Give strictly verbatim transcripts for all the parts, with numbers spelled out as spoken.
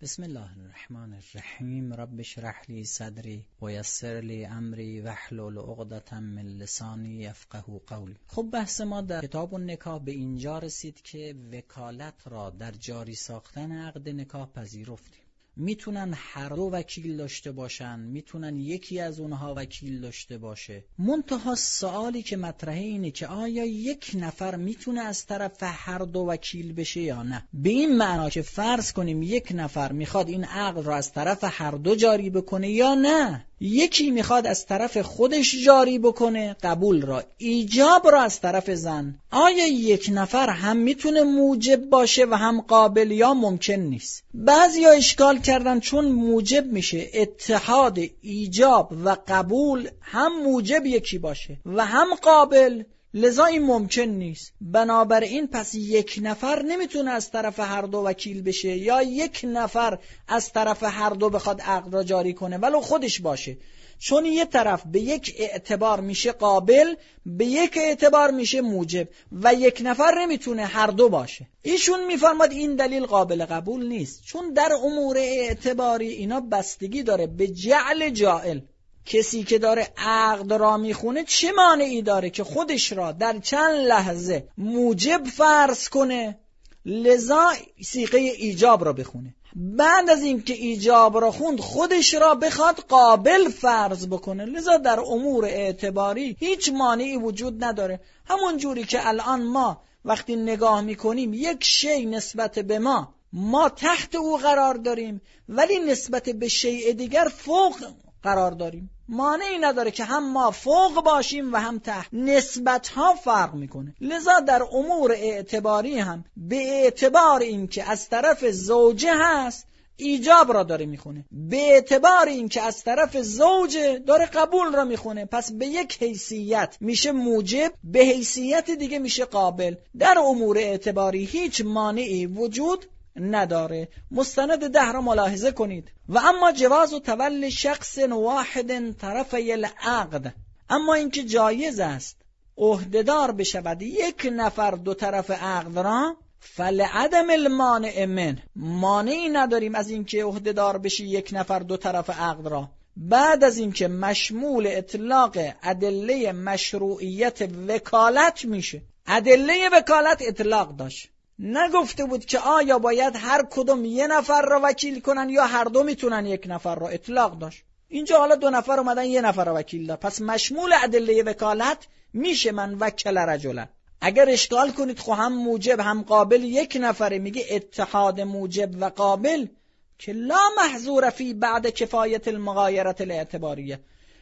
بسم الله الرحمن الرحیم. رب اشرح لی صدری و یسر لی امری واحلل عقدة من لسانی یفقهوا قولی. خب بحث ما در کتاب النکاح به اینجا رسید که وکالت را در جاری ساختن عقد نکاح پذیرفتیم. میتونن هر دو وکیل داشته باشن، میتونن یکی از اونها وکیل داشته باشه. منتها سوالی که مطرحه اینه که آیا یک نفر میتونه از طرف هر دو وکیل بشه یا نه؟ به این معنا که فرض کنیم یک نفر میخواد این عقد را از طرف هر دو جاری بکنه یا نه، یکی میخواد از طرف خودش جاری بکنه قبول را، ایجاب را از طرف زن. آیا یک نفر هم میتونه موجب باشه و هم قابل یا ممکن نیست؟ بعضیا اشکال کردن چون موجب میشه اتحاد ایجاب و قبول، هم موجب یکی باشه و هم قابل، لذا این ممکن نیست. بنابراین پس یک نفر نمیتونه از طرف هر دو وکیل بشه یا یک نفر از طرف هر دو بخواد عقد را جاری کنه ولو خودش باشه، چون یه طرف به یک اعتبار میشه قابل، به یک اعتبار میشه موجب و یک نفر نمیتونه هر دو باشه. ایشون میفرماد این دلیل قابل قبول نیست، چون در امور اعتباری اینا بستگی داره به جعل جائل. کسی که داره عقد را میخونه چه مانعی داره که خودش را در چند لحظه موجب فرض کنه، لذا صیغه ایجاب را بخونه، بعد از اینکه ایجاب را خوند خودش را بخواد قابل فرض بکنه. لذا در امور اعتباری هیچ مانعی وجود نداره. همون جوری که الان ما وقتی نگاه میکنیم یک شی نسبت به ما ما تحت او قرار داریم ولی نسبت به شیء دیگر فوق قرار داریم، مانعی نداره که هم ما فوق باشیم و هم تحت. نسبت ها فرق میکنه. لذا در امور اعتباری هم به اعتبار این که از طرف زوجه هست ایجاب را داره میخونه، به اعتبار این که از طرف زوجه داره قبول را میخونه، پس به یک حیثیت میشه موجب، به حیثیت دیگه میشه قابل. در امور اعتباری هیچ مانعی وجود نداره. مستند ده را ملاحظه کنید. و اما جواز و تولي شخص واحد طرفی العقد، اما اینکه جایز است عهده‌دار بشود یک نفر دو طرف عقد را، فلعدم المانع من، مانعی نداریم از اینکه عهده‌دار بشی یک نفر دو طرف عقد را، بعد از اینکه مشمول اطلاق ادله مشروعیت وکالت میشه. ادله وکالت اطلاق داشت، نگفته بود که آیا باید هر کدوم یه نفر را وکیل کنن یا هر دو میتونن یک نفر را. اطلاق داشت. اینجا حالا دو نفر اومدن یه نفر را وکیل داد، پس مشمول ادله وکالت میشه من وکل رجلا. اگر اشکال کنید خب هم موجب هم قابل یک نفره، میگه اتحاد موجب و قابل که لا محظور فی بعد کفایت المغایرت الاعتباریه،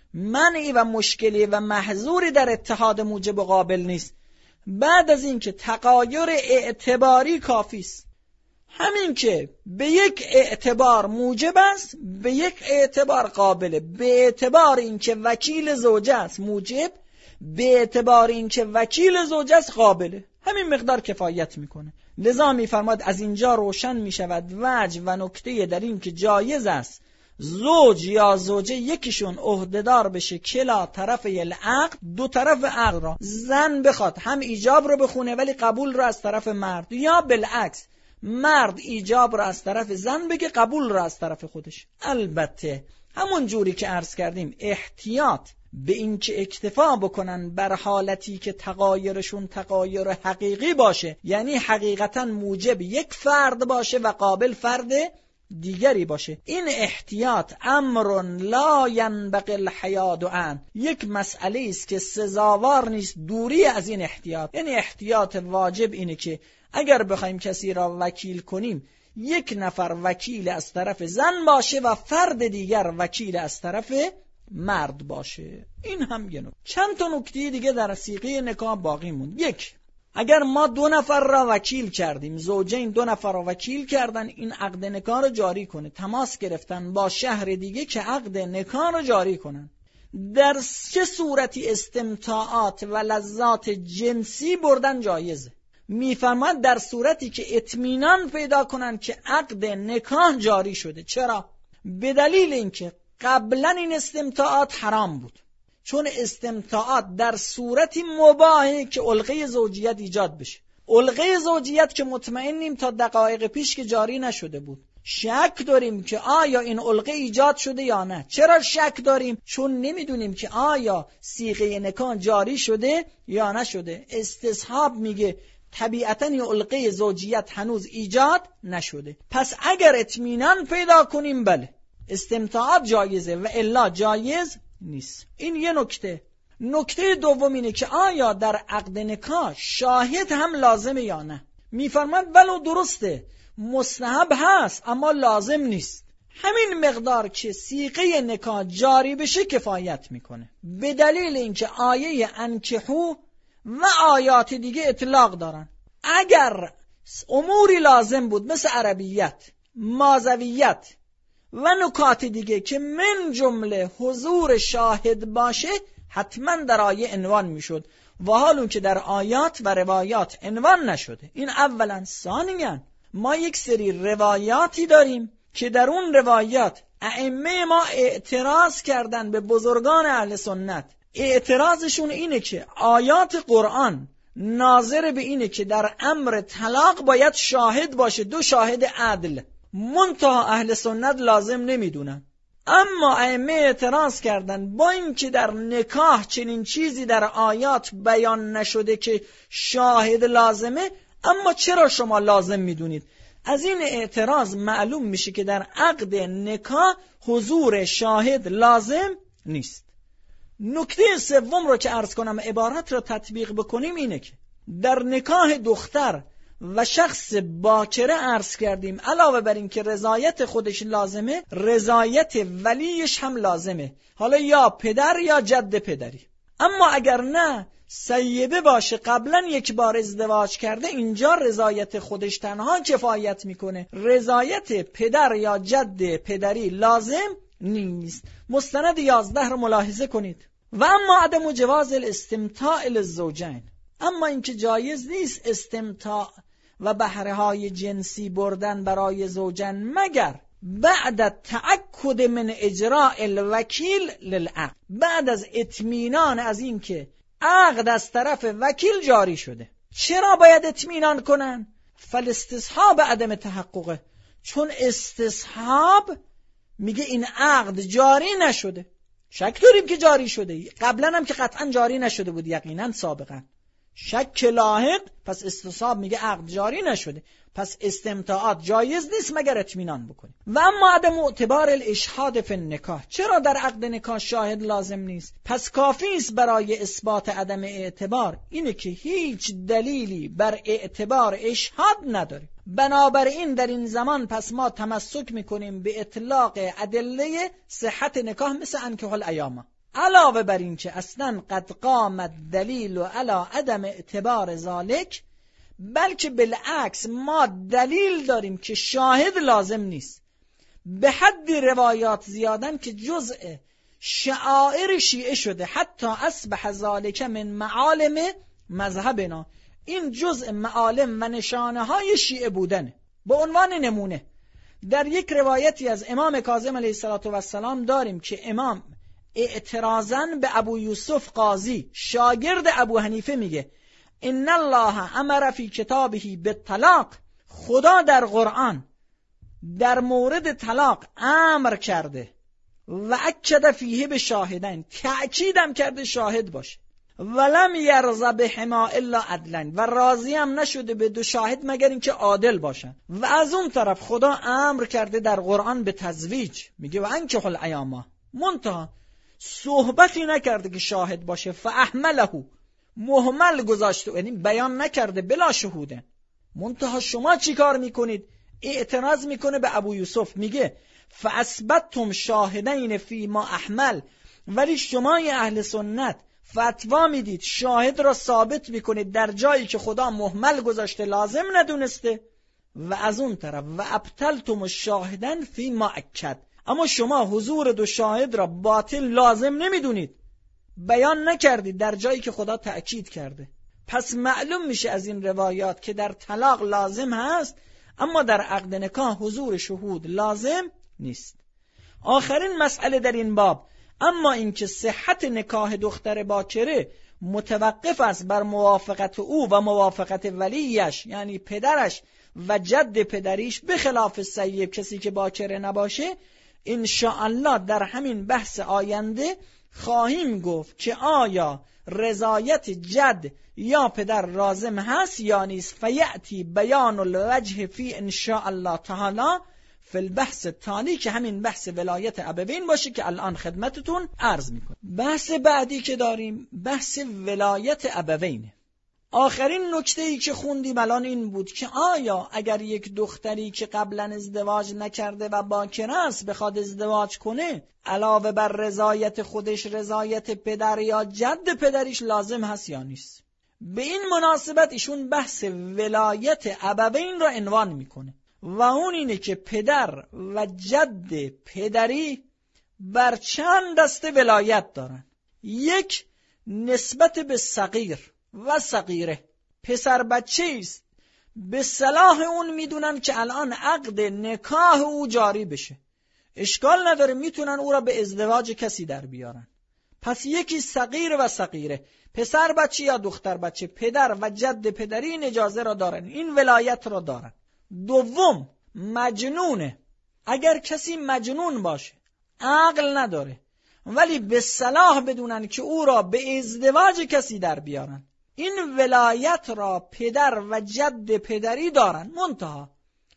منعی و مشکلی و محظوری در اتحاد موجب و قابل نیست بعد از اینکه تغایر اعتباری کافی است. همین که به یک اعتبار موجب است به یک اعتبار قابله، به اعتبار اینکه وکیل زوجه است موجب، به اعتبار اینکه وکیل زوجه است قابله، همین مقدار کفایت میکنه. لذا میفرماد از اینجا روشن میشود وجه و نکته در این که جایز است زوج یا زوجه یکیشون عهده‌دار بشه کلا طرف العقد، دو طرف عقد را. زن بخواد هم ایجاب رو بخونه ولی قبول رو از طرف مرد، یا بالعکس مرد ایجاب رو از طرف زن بگه قبول رو از طرف خودش. البته همون جوری که عرض کردیم احتیاط به این که اکتفا بکنن بر حالتی که تغایرشون تغایر حقیقی باشه، یعنی حقیقتا موجب یک فرد باشه و قابل فرد دیگری باشه. این احتیاط امر لا ینبغی الحیاد عنه، یک مسئله است که سزاوار نیست دوری از این احتیاط. یعنی احتیاط واجب اینه که اگر بخوایم کسی را وکیل کنیم یک نفر وکیل از طرف زن باشه و فرد دیگر وکیل از طرف مرد باشه. این هم یه نکته. چند تا نکته دیگه در صیغه نکاح باقی موند. یک، اگر ما دو نفر را وکیل کردیم، زوجین دو نفر را وکیل کردن این عقد نکاح را جاری کنه، تماس گرفتن با شهر دیگه که عقد نکاح را جاری کنن، در چه صورتی استمتاعات و لذات جنسی بردن جایزه؟ میفرماد در صورتی که اطمینان پیدا کنن که عقد نکاح جاری شده. چرا؟ به دلیل اینکه قبلا این استمتاعات حرام بود، چون استمتاعات در صورتی مباهه که علقه زوجیت ایجاد بشه. علقه زوجیت که مطمئنیم تا دقایق پیش که جاری نشده بود، شک داریم که آیا این علقه ایجاد شده یا نه. چرا شک داریم؟ چون نمیدونیم که آیا صیغه نکاح جاری شده یا نشده. استصحاب میگه طبیعتاً این علقه زوجیت هنوز ایجاد نشده، پس اگر اطمینان پیدا کنیم بله استمتاعات جایزه و الا جایز نیست. این یه نکته. نکته دوم اینه که آیا در عقد نکاح شاهد هم لازمه یا نه. میفرماد ولو درسته مستحب هست اما لازم نیست. همین مقدار که صیغه نکاح جاری بشه کفایت میکنه، به دلیل اینکه آیه انکحو و آیات دیگه اطلاق دارن. اگر اموری لازم بود مثل عربیت، مازویت و نکات دیگه که من جمله حضور شاهد باشه حتما در آیه عنوان میشد، و حال اون که در آیات و روایات عنوان نشده. این اولا. ثانیاً ما یک سری روایاتی داریم که در اون روایات ائمه ما اعتراض کردن به بزرگان اهل سنت. اعتراضشون اینه که آیات قرآن ناظر به اینه که در امر طلاق باید شاهد باشه، دو شاهد عدل، منتها اهل سنت لازم نمیدونن. اما ائمه اعتراض کردن با اینکه در نکاح چنین چیزی در آیات بیان نشده که شاهد لازمه، اما چرا شما لازم میدونید؟ از این اعتراض معلوم میشه که در عقد نکاح حضور شاهد لازم نیست. نکته سوم رو که عرض کنم عبارت رو تطبیق بکنیم اینه که در نکاح دختر و شخص باکره عرض کردیم علاوه بر این که رضایت خودش لازمه، رضایت ولیش هم لازمه، حالا یا پدر یا جد پدری. اما اگر نه سیبه باشه قبلا یک بار ازدواج کرده، اینجا رضایت خودش تنها کفایت میکنه، رضایت پدر یا جد پدری لازم نیست. مستند یازده رو ملاحظه کنید. و اما عدم جواز الاستمتاع للزوجین، اما اینکه جایز نیست استمتاع و بهره های جنسی بردن برای زوجن مگر بعد تأکد من اجراء الوکیل للعقد، بعد از اطمینان از این که عقد از طرف وکیل جاری شده. چرا باید اطمینان کنن؟ فالاستصحاب عدم تحققه، چون استصحاب میگه این عقد جاری نشده. شک داریم که جاری شده، قبلا هم که قطعا جاری نشده بود، یقینا سابقا شک لاحق، پس استصحاب میگه عقد جاری نشده، پس استمتاعات جایز نیست مگر اطمینان بکنی. و اما عدم اعتبار الاشهاد فی النکاح، چرا در عقد نکاح شاهد لازم نیست؟ پس کافی است برای اثبات عدم اعتبار اینه که هیچ دلیلی بر اعتبار اشهاد نداره. بنابراین در این زمان پس ما تمسک میکنیم به اطلاق ادله صحت نکاح مثل انکحوا الایام، علاوه بر این که اصلا قد قامت دلیل و علی عدم اعتبار ذالک، بلکه بالعکس ما دلیل داریم که شاهد لازم نیست. به حد روایات زیادن که جزء شعائر شیعه شده، حتی اصبح ذالک من معالم مذهبنا، این جزء معالم و نشانه های شیعه بودن. به عنوان نمونه در یک روایتی از امام کاظم علیه السلام داریم که امام اعتراضاً به ابو یوسف قاضی شاگرد ابو حنیفه میگه ان الله امر فی کتابه بالطلاق، خدا در قرآن در مورد طلاق امر کرده و اکد فیه به شاهدین، تأکیدم کرده شاهد باشه، ولم یرضى بهما الا عدلا، و راضی هم نشده به دو شاهد مگر اینکه عادل باشن. و از اون طرف خدا امر کرده در قرآن به تزویج، میگه و انکحوا الایام، منتها صحبتی نکرده که شاهد باشه. فاحمله، مهمل گذاشته، یعنی بیان نکرده بلا شهوده. منتها شما چی کار میکنید؟ اعتراض میکنه به ابو یوسف، میگه فاثبتتم شاهدین فی ما احمل، ولی شما اهل سنت فتوا میدید شاهد را ثابت میکنید در جایی که خدا مهمل گذاشته، لازم ندونسته. و از اون طرف و ابطلتم الشاهدین فی ما اکد، اما شما حضور دو شاهد را باطل لازم نمیدونید، بیان نکردید در جایی که خدا تأکید کرده. پس معلوم میشه از این روایات که در طلاق لازم هست، اما در عقد نکاح حضور شهود لازم نیست. آخرین مسئله در این باب، اما اینکه صحت نکاح دختر باکره متوقف است بر موافقت او و موافقت ولیش، یعنی پدرش و جد پدریش به خلاف سیب کسی که باکره نباشه، ان شاء الله در همین بحث آینده خواهیم گفت که آیا رضایت جد یا پدر لازم هست یا نیست. فیأتی بیان الوجه فی ان شاء الله تعالی فی البحث التالی، که همین بحث ولایت ابوین باشه که الان خدمتتون عرض میکنم. بحث بعدی که داریم بحث ولایت ابوینه. آخرین نکته ای که خوندیم الان این بود که آیا اگر یک دختری که قبلا ازدواج نکرده و باکره است بخواد ازدواج کنه، علاوه بر رضایت خودش رضایت پدر یا جد پدریش لازم هست یا نیست. به این مناسبت ایشون بحث ولایت ابوین را عنوان میکنه و اون اینه که پدر و جد پدری بر چند دسته ولایت دارن. یک، نسبت به صغیر و صغیره، پسر بچه است به صلاح اون میدونن که الان عقد نکاح او جاری بشه، اشکال نداره، میتونن او را به ازدواج کسی در بیارن. پس یکی صغیر و صغیره، پسر بچه یا دختر بچه، پدر و جد پدری این اجازه را دارن، این ولایت را دارن. دوم، مجنونه. اگر کسی مجنون باشه، عقل نداره، ولی به صلاح بدونن که او را به ازدواج کسی در بیارن، این ولایت را پدر و جد پدری دارن. منتها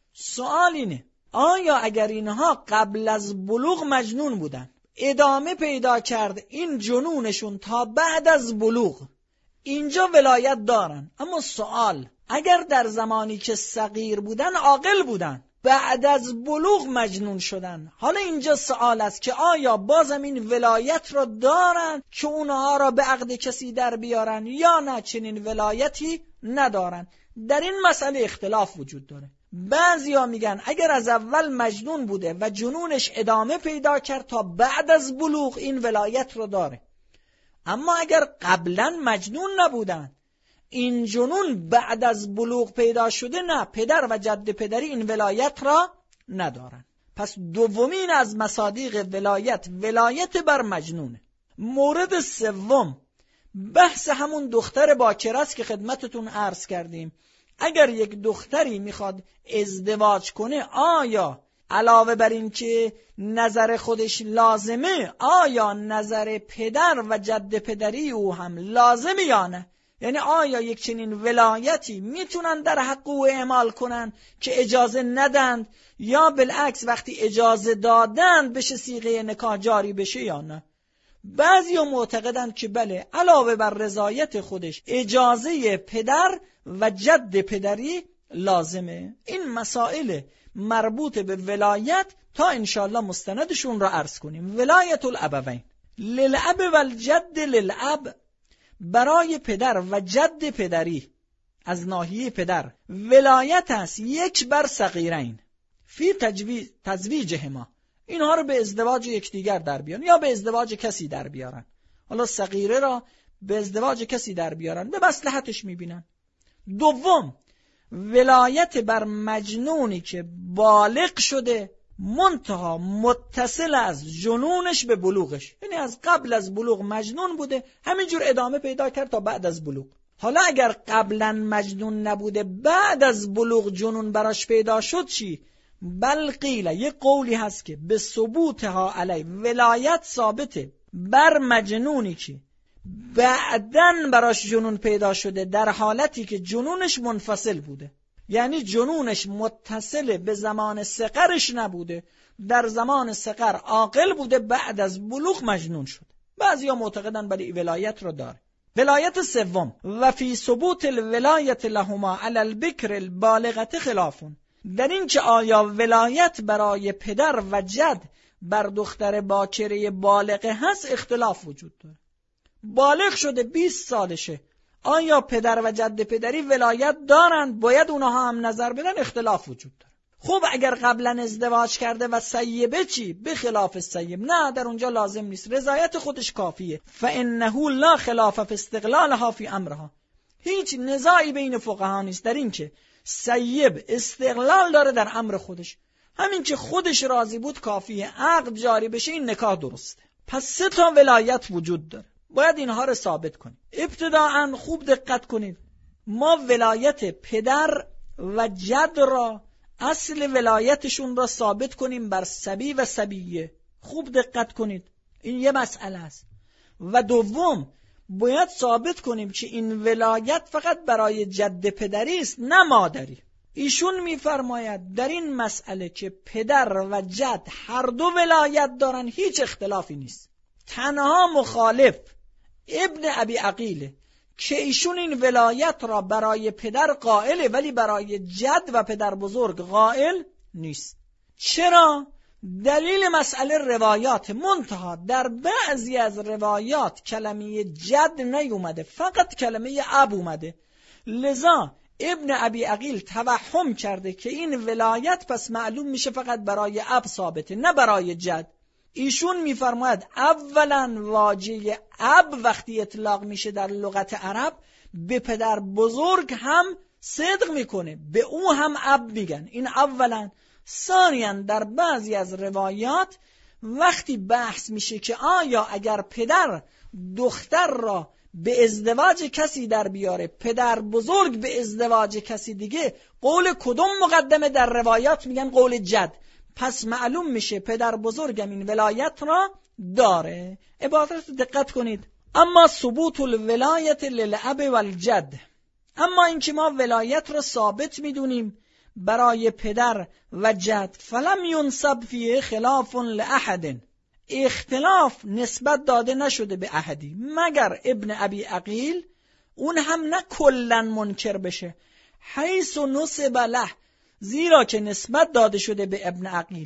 سوال اینه آیا اگر اینها قبل از بلوغ مجنون بودن، ادامه پیدا کرد این جنونشون تا بعد از بلوغ، اینجا ولایت دارن. اما سوال اگر در زمانی که صغیر بودن عاقل بودن، بعد از بلوغ مجنون شدن، حالا اینجا سوال است که آیا بازم این ولایت را دارن که اونها را به عقد کسی در بیارن یا نه چنین ولایتی ندارن. در این مسئله اختلاف وجود داره. بعضیا میگن اگر از اول مجنون بوده و جنونش ادامه پیدا کرد تا بعد از بلوغ این ولایت را داره، اما اگر قبلا مجنون نبودن، این جنون بعد از بلوغ پیدا شده، نه، پدر و جد پدری این ولایت را ندارن. پس دومین از مصادیق ولایت ولایت بر مجنونه. مورد سوم بحث همون دختر باکره است که خدمتتون عرض کردیم. اگر یک دختری میخواد ازدواج کنه، آیا علاوه بر این که نظر خودش لازمه، آیا نظر پدر و جد پدری او هم لازمه یا نه؟ یعنی آیا یک چنین ولایتی میتونن در حق او اعمال کنن که اجازه ندند، یا بالعکس وقتی اجازه دادند بشه صیغه نکاح جاری بشه یا نه؟ بعضی معتقدند که بله، علاوه بر رضایت خودش اجازه پدر و جد پدری لازمه. این مسائل مربوط به ولایت تا انشاءالله مستندشون را عرض کنیم. ولایت الابوین للاب و الجد للاب، برای پدر و جد پدری از ناحیه پدر ولایت است یک بر صغیرین فی تزویجهما، اینها رو به ازدواج یکدیگر در بیارن یا به ازدواج کسی در بیارن. حالا صغیره را به ازدواج کسی در بیارن، به مصلحتش میبینن. دوم، ولایت بر مجنونی که بالغ شده منتها متصل از جنونش به بلوغش، یعنی از قبل از بلوغ مجنون بوده، همینجور ادامه پیدا کرد تا بعد از بلوغ. حالا اگر قبلا مجنون نبوده، بعد از بلوغ جنون براش پیدا شد، چی؟ بل قیل، یک قولی هست که به ثبوتها علی، ولایت ثابته بر مجنونی که بعدن براش جنون پیدا شده در حالتی که جنونش منفصل بوده، یعنی جنونش متصل به زمان صغرش نبوده، در زمان صغر عاقل بوده، بعد از بلوغ مجنون شد. بعضیا معتقدن ولی ولایت رو داره. ولایت سوم، و فی ثبوت الولایت لهما علی البکر البالغه خلافون، در این که آیا ولایت برای پدر و جد بر دختر باکره بالغه هست اختلاف وجود داره. بالغ شده بیست سالشه، آیا پدر و جد پدری ولایت دارند؟ باید اونها هم نظر بدن؟ اختلاف وجود داره. خب اگر قبلا ازدواج کرده و سیبه چی؟ به خلاف سیب، نه، در اونجا لازم نیست، رضایت خودش کافیه. فانه لا خلاف فی استقلالها فی امرها، هیچ نزاعی بین فقها نیست در این که سیب استقلال داره در امر خودش، همین که خودش راضی بود کافیه، عقد جاری بشه این نکاح درسته. پس سه تا ولایت وجود داره، باید اینها رو ثابت کنیم. ابتداعاً خوب دقت کنید، ما ولایت پدر و جد را، اصل ولایتشون را ثابت کنیم بر صبی و صبیه. خوب دقت کنید، این یه مسئله است. و دوم باید ثابت کنیم که این ولایت فقط برای جد پدری است نه مادری. ایشون میفرماید در این مسئله که پدر و جد هر دو ولایت دارن هیچ اختلافی نیست. تنها مخالف ابن ابی عقیله که ایشون این ولایت را برای پدر قائله ولی برای جد و پدر بزرگ قائل نیست. چرا؟ دلیل مسئله روایات، منتها در بعضی از روایات کلمه جد نیومده، فقط کلمه اب اومده. لذا ابن ابی عقیل توهم کرده که این ولایت پس معلوم میشه فقط برای اب ثابته نه برای جد. ایشون میفرماید اولا واژه اب وقتی اطلاق میشه در لغت عرب به پدر بزرگ هم صدق میکنه، به او هم اب میگن. این اولا. ثانیاً در بعضی از روایات وقتی بحث میشه که آیا اگر پدر دختر را به ازدواج کسی در بیاره، پدر بزرگ به ازدواج کسی دیگه، قول کدوم مقدمه در روایات؟ میگن قول جد. پس معلوم میشه پدر بزرگم این ولایت را داره. عبارت دقت کنید. اما ثبوت الولایت للاب والجد، اما اینکه ما ولایت را ثابت میدونیم برای پدر و جد، فلم ینسب فیه خلاف لاحد، اختلاف نسبت داده نشده به احدی مگر ابن ابی عقیل، اون هم نه کلن منکر بشه، حیث نسب له، زیرا که نسبت داده شده به ابن عقیل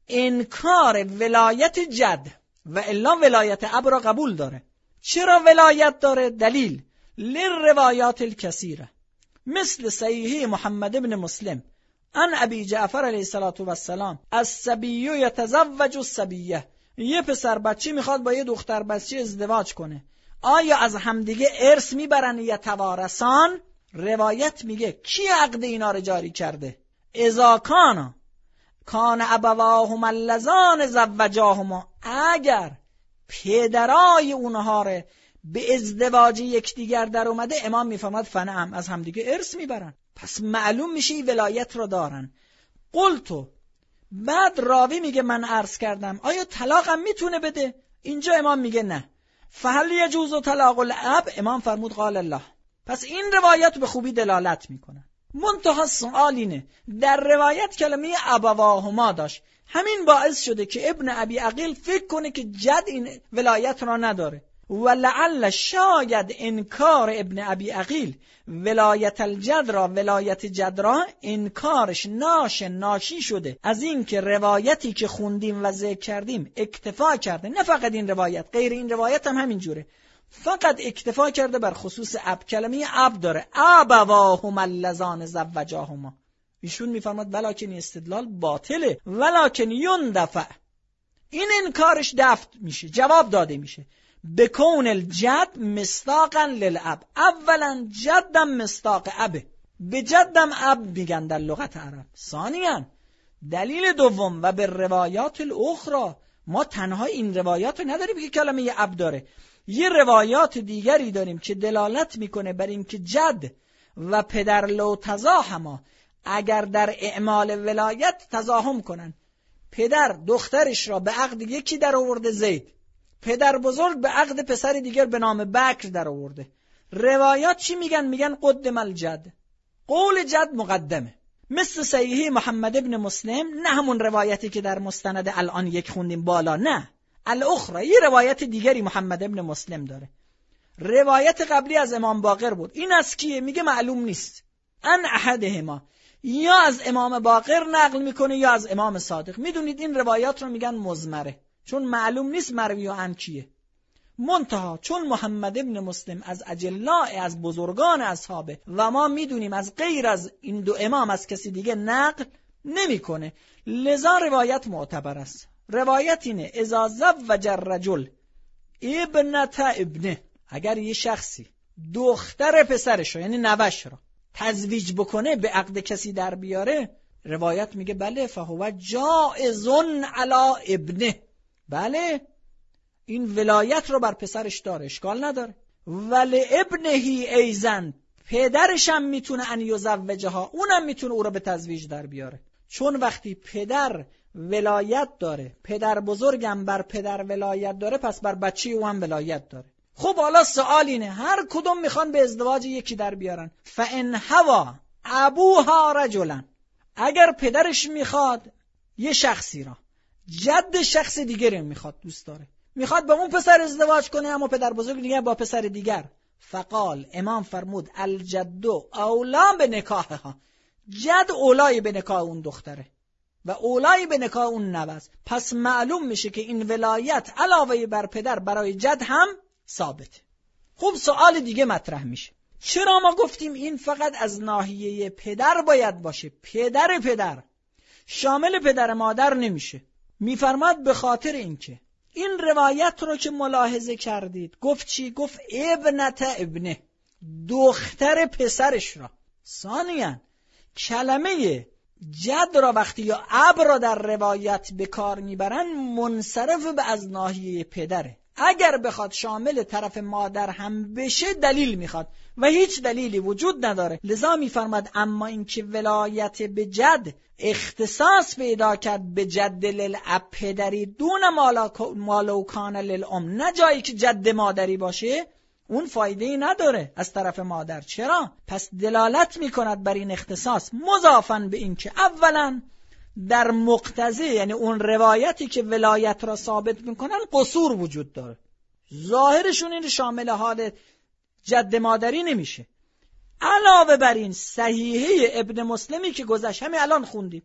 انکار ولایت جد و الا ولایت اب را قبول داره. چرا ولایت داره؟ دلیل للروایات الکثیره، مثل صحیح محمد ابن مسلم ان ابی جعفر علیه الصلاة والسلام الصبی یتزوج الصبیه، یه پسر بچه میخواد با یه دختر بچه ازدواج کنه، آیا از همدیگه ارث میبرن یا توارثان؟ روایت میگه کی عقد اینا رو جاری کرده؟ اذا کانا کان ابواهما اللذان زوجاهما، اگر پدرای اونها رو به ازدواج یکدیگر در اومده، امام میفهمد فنعم، از همدیگه ارث میبرن، پس معلوم میشه این ولایت رو دارن. قلتو، بعد راوی میگه من عرض کردم آیا طلاقم میتونه بده؟ اینجا امام میگه نه. فهل یجوز طلاق الاب؟ امام فرمود قال الله. پس این روایت به خوبی دلالت میکنن. منتها سوال اینه، در روایت کلمه ابواهما داشت، همین باعث شده که ابن ابی عقیل فکر کنه که جد این ولایت را نداره. ولعل شاید انکار ابن ابی عقیل ولایت الجد را، ولایت جد را انکارش ناش ناشی شده از این که روایتی که خوندیم و ذکر کردیم اکتفا کرده، نه فقط این روایت، غیر این روایت هم همین جوره، فقط اکتفا کرده بر خصوص اب، کلمه اب داره، ابواهما اللذان زوجاهما. ایشون میفرماد ولکن استدلال باطله، ولکن یندفع، این انکارش دفع میشه، جواب داده میشه، بکون الجد مصداقا للاب، اولا جدم مصداق ابه، به جدم اب میگن در لغت عرب. ثانیاً دلیل دوم و به روایات الاخرى، ما تنها این روایات رو نداریم که کلمه اب داره، یه روایات دیگری داریم که دلالت میکنه بر این که جد و پدر لو تزاحما، اگر در اعمال ولایت تزاحم کنن، پدر دخترش را به عقد یکی در آورده زید، پدر بزرگ به عقد پسر دیگر به نام بکر در آورده، روایات چی میگن؟ میگن قدم الجد، قول جد مقدمه، مثل صحیح محمد ابن مسلم، نه همون روایتی که در مستند الان یک خوندیم بالا، نه الاخرى، یه روایت دیگری محمد ابن مسلم داره، روایت قبلی از امام باقر بود، این از کیه؟ میگه معلوم نیست، ان احدهما، یا از امام باقر نقل میکنه یا از امام صادق. میدونید این روایات رو میگن مزمره، چون معلوم نیست مروی و عن کیه. منتها چون محمد ابن مسلم از اجلاء، از بزرگان اصحابه و ما میدونیم از غیر از این دو امام از کسی دیگه نقل نمیکنه، لذا روایت معتبر است. روایت اینه اذا زوج الرجل ابنت ابنه، اگر یه شخصی دختر پسرش رو یعنی نوش رو تزویج بکنه، به عقد کسی در بیاره، روایت میگه بله فهو جائزن علی ابنه، بله این ولایت رو بر پسرش داره، اشکال نداره. ولی ابنهی ایزن، پدرش هم میتونه ان یزوجها، اونم میتونه او رو به تزویج در بیاره. چون وقتی پدر ولایت داره، پدر بزرگم بر پدر ولایت داره، پس بر بچه او هم ولایت داره. خب حالا سوال اینه، هر کدوم میخوان به ازدواج یکی در بیارن. فان هوا ابوها رجلا، اگر پدرش میخواد یه شخصی را، جد شخص دیگری میخواد، دوست داره، میخواد با اون پسر ازدواج کنه، اما پدر بزرگ دیگه با پسر دیگر. فقال، امام فرمود الجد اولا به نکاحها، جد اولای به نکاح اون دختره و اولای به نکاح اون نوز. پس معلوم میشه که این ولایت علاوه بر پدر برای جد هم ثابته. خب سوال دیگه مطرح میشه، چرا ما گفتیم این فقط از ناحیه پدر باید باشه، پدر پدر شامل پدر مادر نمیشه؟ میفرماد به خاطر اینکه این روایت رو که ملاحظه کردید گفت چی؟ گفت ابنت ابنه، دختر پسرش را. ثانیاً کلمه جد را وقتی یا اب را در روایت به کار میبرن منصرف به از ناحیه پدره. اگر بخواد شامل طرف مادر هم بشه دلیل میخواد و هیچ دلیلی وجود نداره. لذا میفرماد اما اینکه ولایت به جد اختصاص پیدا کرد به جد للاب پدری دون مالو کان للام، نه جایی که جد مادری باشه، اون فایده‌ای نداره از طرف مادر. چرا؟ پس دلالت میکند بر این اختصاص مضافاً به این که اولا در مقتضی، یعنی اون روایتی که ولایت را ثابت میکنن، قصور وجود داره. ظاهرشون این شامل حال جد مادری نمیشه. علاوه بر این صحیحه ابن مسلمی که گذشت همین الان خوندیم،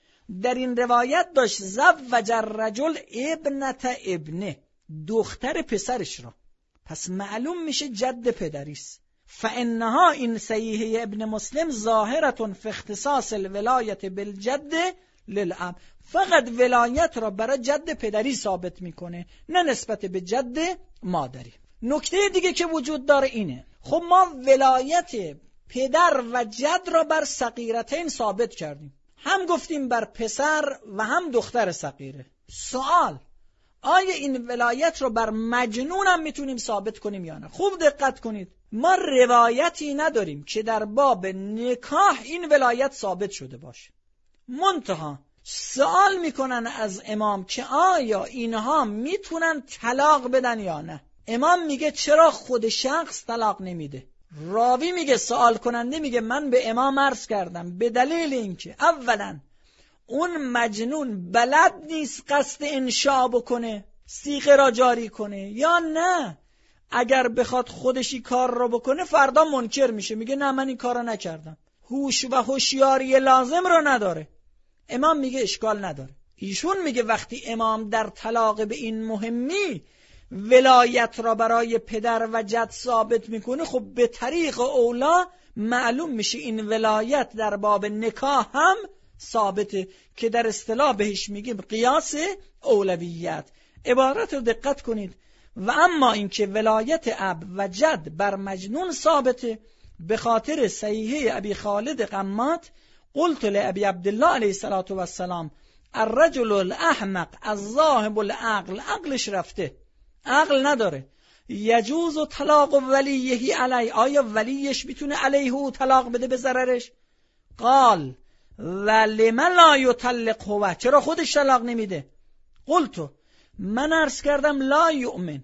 در این روایت داشت زوج الرجل ابنت ابنه، دختر پسرش را. پس معلوم میشه جد پدریست. فانها این صحیحه ابن مسلم ظاهرتون فی اختصاص الولایت بالجد للاب، فقط ولایت را برای جد پدری ثابت میکنه، نه نسبت به جد مادری. نکته دیگه که وجود داره اینه، خب ما ولایت پدر و جد را بر صغیرتین ثابت کردیم، هم گفتیم بر پسر و هم دختر صغیره. سوال، آیا این ولایت رو بر مجنون هم میتونیم ثابت کنیم یا نه؟ خوب دقت کنید، ما روایتی نداریم که در باب نکاح این ولایت ثابت شده باشه. منتها سوال میکنن از امام که آیا اینها میتونن طلاق بدن یا نه. امام میگه چرا خود شخص طلاق نمیده؟ راوی میگه، سوال کننده میگه من به امام عرض کردم به دلیل اینکه اولا اون مجنون بلد نیست قصد انشاء بکنه، صیغه را جاری کنه، یا نه اگر بخواد خودشی کار را بکنه فردا منکر میشه، میگه نه من این کار را نکردم، هوش و هوشیاری لازم را نداره. امام میگه اشکال نداره. ایشون میگه وقتی امام در طلاق به این مهمی ولایت را برای پدر و جد ثابت میکنه، خب به طریق اولا معلوم میشه این ولایت در باب نکاح هم ثابته که در اصطلاح بهش میگیم قیاس اولویت. عبارت رو دقت کنید. و اما اینکه ولایت اب و جد بر مجنون ثابته به خاطر صحیحه ابی خالد قمات، قلت لابی عبدالله علیه الصلاة والسلام الرجل الاحمق الذاهب العقل، عقلش رفته، عقل نداره، یجوز طلاق ولیه علی، آیا ولیش میتونه علیه او طلاق بده به ضررش؟ قال ولمن لا یطلق هو، چرا خودش طلاق نمیده؟ قلت، من عرض کردم لا یؤمن،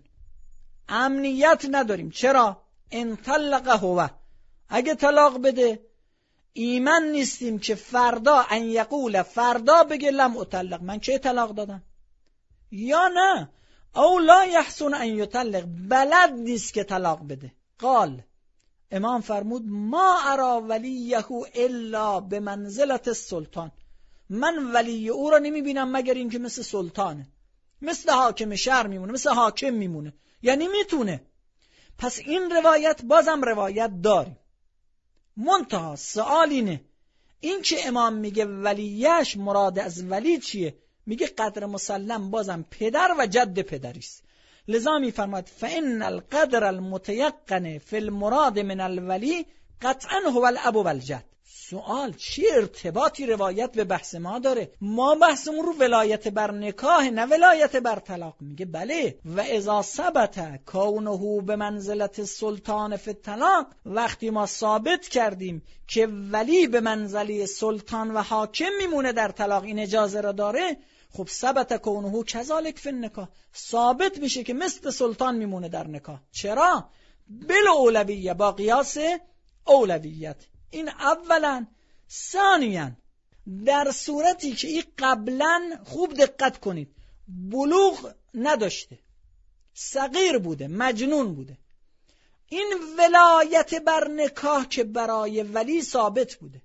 امنیت نداریم. چرا؟ ان طلق هو، اگه طلاق بده ایمن نیستیم که فردا ان یقول، فردا بگه لم اطلق، من چه طلاق دادم؟ یا نه او لا یحسن ان یطلق، بلد نیست که طلاق بده. قال، امام فرمود ما ارا ولیه الا به منزلت السلطان، من ولی او را نمی بینم مگر اینکه مثل سلطانه، مثل حاکم شهر میمونه، مثل حاکم میمونه، یعنی میتونه. پس این روایت بازم روایت داریم. منتها سوال اینه، این که امام میگه ولیش مراد از ولی چیه؟ میگه قدر مسلم بازم پدر و جد پدریست. لذا میفرماد فإن القدر المتيقن في المراد من الولی قطعا هو الاب والجد، سوال چه ارتباطی روایت به بحث ما داره؟ ما بحثمون رو ولایت بر نکاح نه ولایت بر طلاق. میگه بله و اذا ثبت کونه به منزلت سلطان فی الطلاق، وقتی ما ثابت کردیم که ولی به منزله سلطان و حاکم میمونه در طلاق، این اجازه را داره، خب ثبت کونه کذالک فی النکاح، ثابت میشه که مثل سلطان میمونه در نکاح. چرا؟ بل اولویه، با قیاس اولویت. این اولا. ثانیا در صورتی که این قبلا، خوب دقت کنید، بلوغ نداشته، صغیر بوده، مجنون بوده، این ولایت بر نکاح که برای ولی ثابت بوده،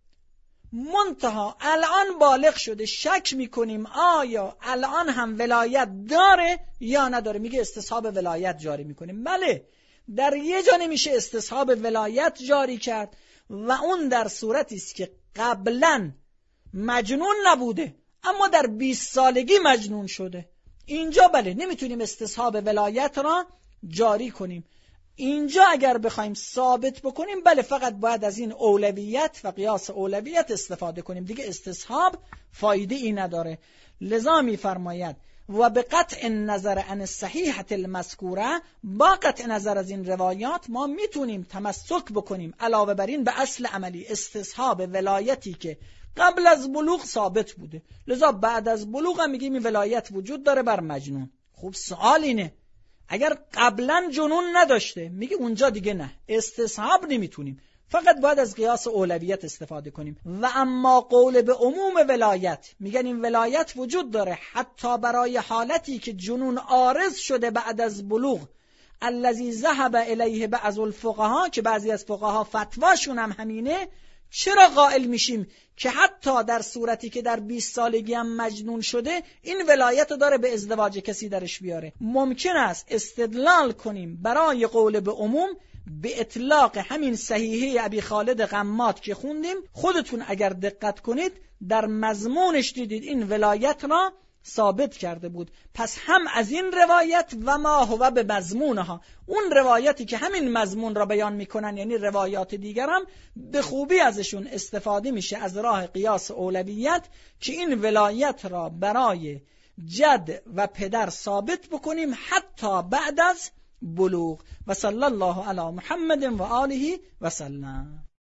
منتها الان بالغ شده، شک میکنیم آیا الان هم ولایت داره یا نداره، میگه استصحاب ولایت جاری میکنیم. بله، در یه جا نمیشه استصحاب ولایت جاری کرد و اون در صورتی است که قبلا مجنون نبوده اما در بیست سالگی مجنون شده. اینجا بله نمیتونیم استصحاب ولایت را جاری کنیم. اینجا اگر بخوایم ثابت بکنیم بله فقط باید از این اولویت و قیاس اولویت استفاده کنیم، دیگه استصحاب فایده ای نداره. لذا میفرماید و به قطع نظر عن الصحیحة المذکوره، با قطع نظر از این روایات ما میتونیم تمسک بکنیم علاوه بر این به اصل عملی، استصحاب ولایتی که قبل از بلوغ ثابت بوده، لذا بعد از بلوغ هم میگیم این ولایت وجود داره بر مجنون. خوب سوال اینه اگر قبلا جنون نداشته، میگه اونجا دیگه نه، استصحاب نمیتونیم، فقط باید از قیاس اولویت استفاده کنیم. و اما قول به عموم ولایت، میگن این ولایت وجود داره حتی برای حالتی که جنون عارض شده بعد از بلوغ، الذی ذهب الیه بعض الفقها، که بعضی از فقها فتواشون هم همینه. چرا قائل میشیم که حتی در صورتی که در بیست سالگی هم مجنون شده این ولایت داره به ازدواج کسی درش بیاره؟ ممکن است استدلال کنیم برای قول به عموم به اطلاق همین صحیحه ابی خالد غماد که خوندیم. خودتون اگر دقت کنید در مضمونش دیدید این ولایت را ثابت کرده بود. پس هم از این روایت و ما هو به مضمونها، اون روایتی که همین مضمون را بیان میکنن، یعنی روایات دیگر هم به خوبی ازشون استفاده میشه از راه قیاس اولویت که این ولایت را برای جد و پدر ثابت بکنیم حتی بعد از بلوغ. و صلی الله علی محمد و آله و سلم.